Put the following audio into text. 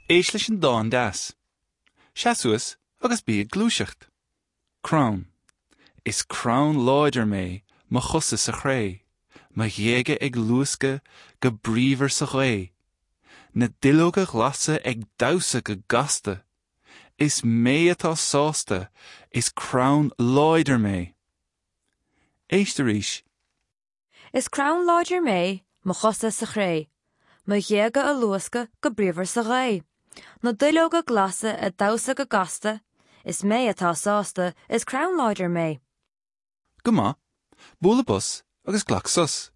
Éis leis an dáin deas. Seasuas agus bí glúiseacht. Crown. Is crown láidir mé mo chusa sa chré, ma dhéige ag luasca go bríomhar sa ghé. Na duilleoga ghlasa ag dausa go gasta. Is mé atá sásta, is crown láidir mé. Éistearíis. Is crown láidir mé mo chusa sa chré, ma dhéige a luasca go bríomhar sa ghé. Na duilleoga ghlasa a dausa go gasta. Is mé atá sásta, is crown láidir mé. Go maith, bula bus agus ghlach sus.